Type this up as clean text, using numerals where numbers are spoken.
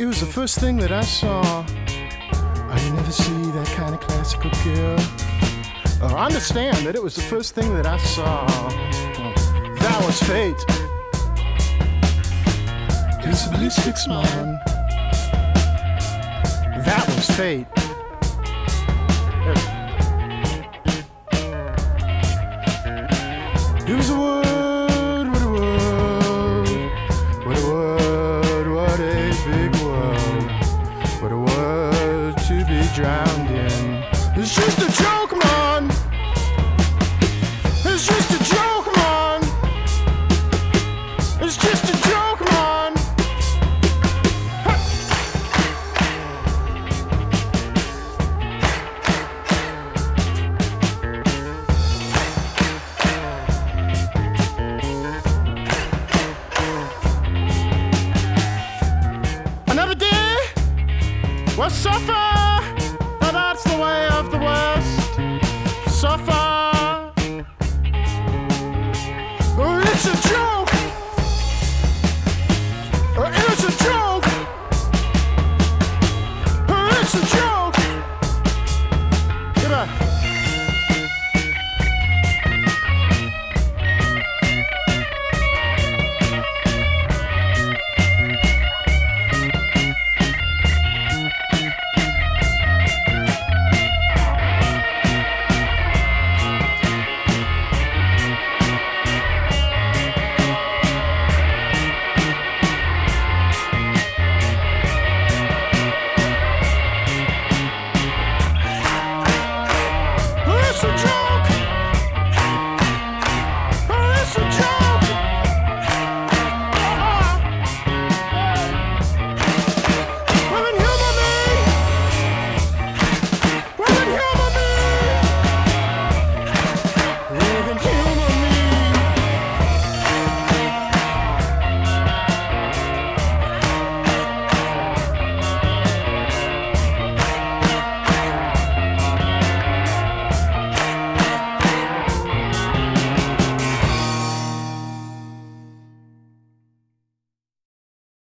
It was the first thing that I saw. Oh, you never see that kind of classical girl. Oh, understand that it was the first thing that I saw. That was fate. It's a ballistic man. That was fate. It was a word, what a word, what a word, what a big word, what a word to be drowned in. It's just a joke, man. It's just a joke, man. It's just a joke, man. Another day will suffer. That's the way of the West. Suffer. Oh, it's a joke. Oh, it's a joke.